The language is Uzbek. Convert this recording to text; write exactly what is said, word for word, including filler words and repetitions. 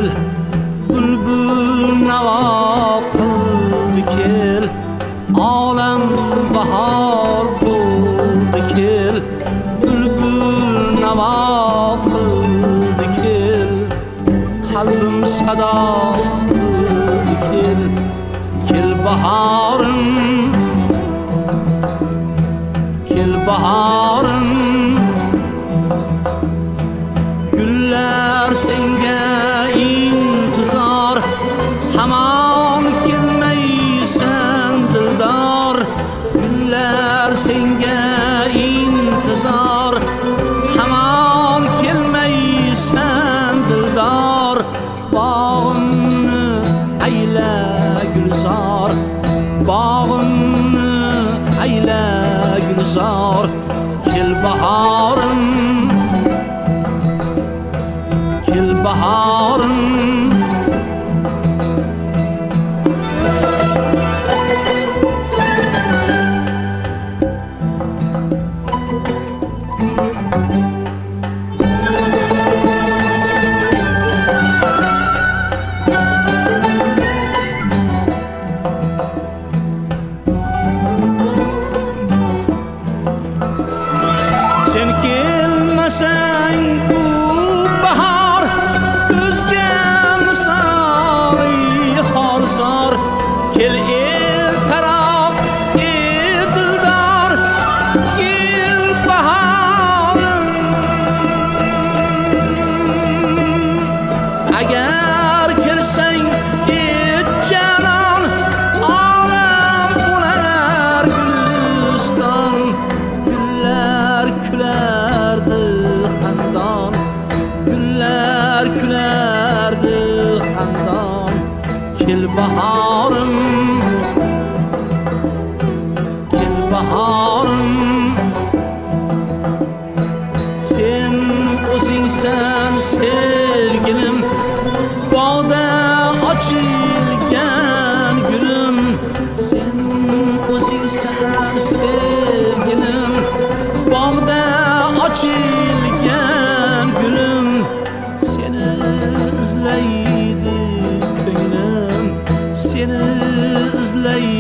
bülbül nava qildi kel, olam bahor bo'ldi kel, bülbül nava qildi kel, qalbim sado qildi kel, kel bahorim, kel bahorim, gullar senga intizor, hamon kelmaysan dildor, gullar senga intizor, hamon kelmaysan dildor, bog'imni ayla gulzor, bog'imni ayla gulzor, kel bahorim, kel bahorim. Sen kelmasang bu bahor, ko'zga misoli horzor, kel el taraf ey dildor, kel bahorim. Agar kelsang ey janon, olam bo'lar guliston, gullar kulardi xandon, gullar kulardi xandon, kel bahorim, kel bahorim. Sen o'zingsan sevgilim, bog'da ochilgan gulim, sen o'zingsan sevgilim, bog'da ochilgan gulim, seni izlaydi ko'nglim, seni izlaydi